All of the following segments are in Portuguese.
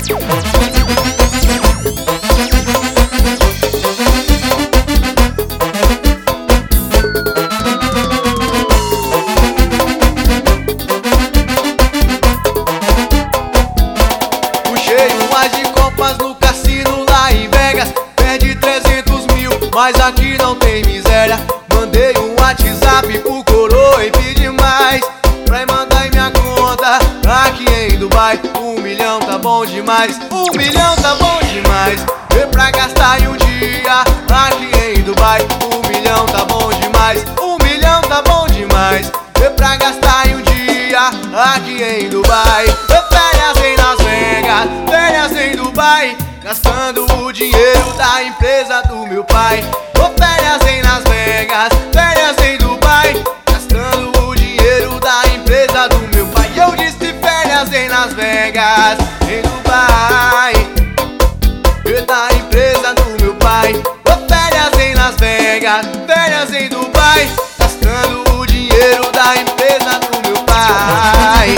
Puxei umas de copas no cassino lá em Vegas, perdi 300 mil, mas aqui não tem miséria. Mandei um WhatsApp pro coroa e pedi mais, pra mandar em minha conta aqui em Dubai. 1 milhão tá bom demais, 1 milhão tá bom demais. Vê pra gastar em um dia aqui em Dubai. 1 milhão tá bom demais, 1 milhão tá bom demais. Vê pra gastar em um dia aqui em Dubai. Vê férias em Las Vegas, férias em Dubai, gastando o dinheiro da empresa do meu pai. Vou férias em Las Vegas, férias em Dubai, gastando o dinheiro da empresa do meu pai. Eu disse férias em Las Vegas, em Dubai, da empresa do meu pai. Vou férias em Las Vegas, férias em Dubai, gastando o dinheiro da empresa do meu pai.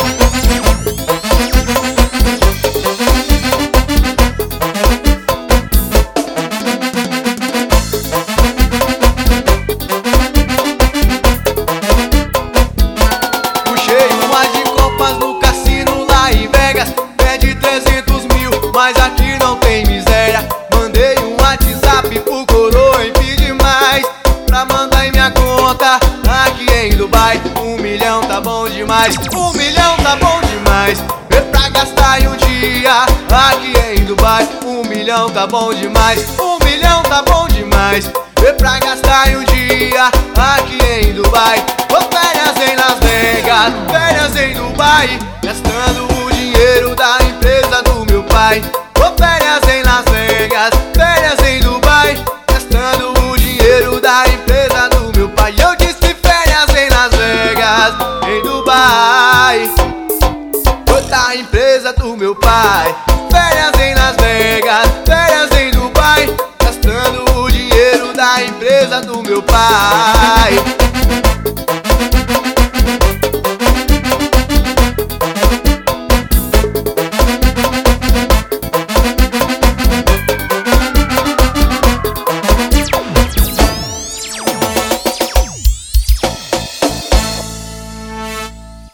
No cassino lá em Vegas, pede 300 mil, mas aqui não tem miséria. Mandei um WhatsApp pro coroa e pedi mais, pra mandar em minha conta aqui em Dubai. 1 milhão tá bom demais, 1 milhão tá bom demais. Vê pra gastar em um dia aqui em Dubai. 1 milhão tá bom demais, 1 milhão tá bom demais. Vê pra gastar em um dia aqui em Dubai. Vou férias em Las Vegas, férias em Dubai, gastando o dinheiro da empresa do meu pai. Vou férias em Las Vegas, férias em Dubai, gastando o dinheiro da empresa do meu pai. Eu disse férias em Las Vegas, em Dubai, da empresa do meu pai. Férias em Las Vegas, férias em Dubai, gastando o dinheiro da empresa do meu pai.